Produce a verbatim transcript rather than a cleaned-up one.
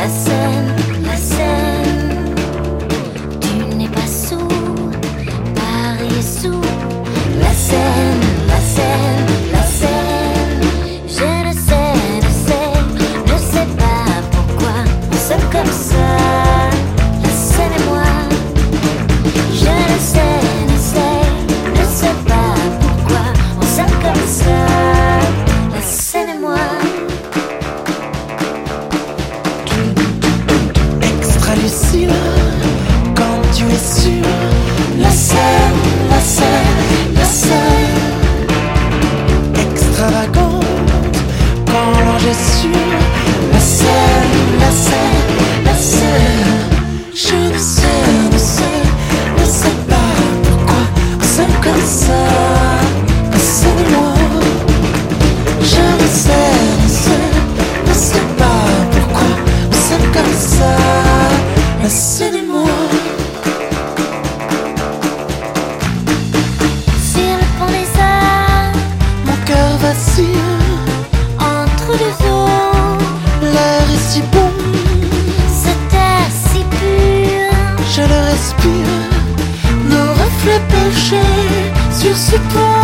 la Seine, la Seine. Tu n'es pas sous, Paris est sous. La Seine, la Seine, la Seine. Je ne sais, ne sais, ne sais pas pourquoi on s'aime comme ça. La Seine et moi. Je ne sais, ne sais, ne sais pas pourquoi on s'aime comme ça. La Seine et moi. Extra lucide, quand tu es sûr. La Seine, la Seine, la Seine. Extravagante, quand l'ange est sûr. La Seine, la Seine, la Seine. Je ne sais, ne sais, ne sais pas pourquoi on s'aime comme ça. La Seine et moi. Je ne sais, ne sais, ne sais pas pourquoi on s'aime comme ça. La Seine et moi. Sur le pont des Arts, Mon cœur vacille, entre deux eaux, l'air est si bon, cet air si pur. je le respire. Nos reflets penchés sur ce pont.